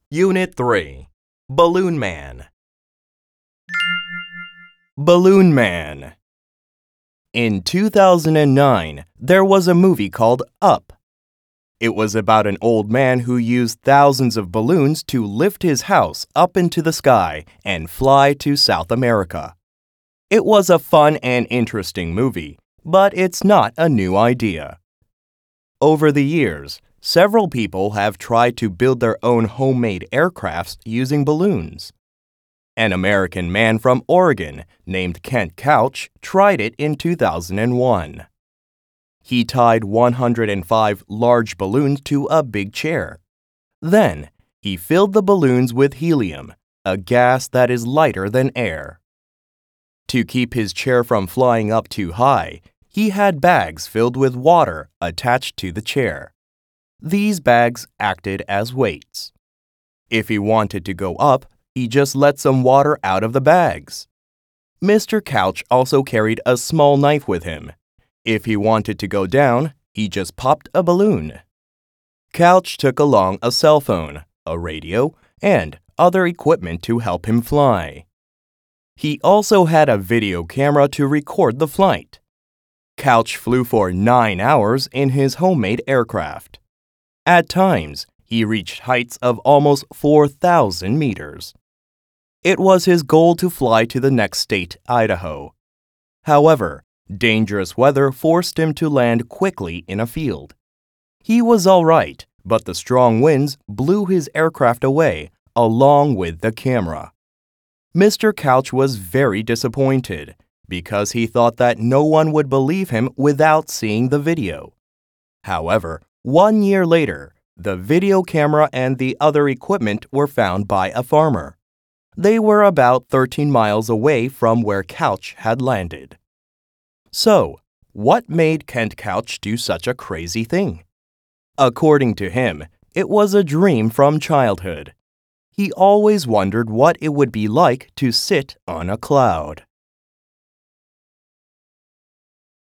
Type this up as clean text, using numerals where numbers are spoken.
Unit 3. Balloon Man. Balloon Man. In 2009, there was a movie called Up. It was about an old man who used thousands of balloons to lift his house up into the sky and fly to South America. It was a fun and interesting movie, but it's not a new idea. Over the years, several people have tried to build their own homemade aircrafts using balloons. An American man from Oregon named Kent Couch tried it in 2001. He tied 105 large balloons to a big chair. Then, he filled the balloons with helium, a gas that is lighter than air. To keep his chair from flying up too high, he had bags filled with water attached to the chair. These bags acted as weights. If he wanted to go up, he just let some water out of the bags. Mr. Couch also carried a small knife with him. If he wanted to go down, he just popped a balloon. Couch took along a cell phone, a radio, and other equipment to help him fly. He also had a video camera to record the flight. Couch flew for 9 hours in his homemade aircraft. At times, he reached heights of almost 4,000 meters. It was his goal to fly to the next state, Idaho. However, dangerous weather forced him to land quickly in a field. He was all right, but the strong winds blew his aircraft away, along with the camera. Mr. Couch was very disappointed because he thought that no one would believe him without seeing the video. However, 1 year later, the video camera and the other equipment were found by a farmer. They were about 13 miles away from where Couch had landed. So, what made Kent Couch do such a crazy thing? According to him, it was a dream from childhood. He always wondered what it would be like to sit on a cloud.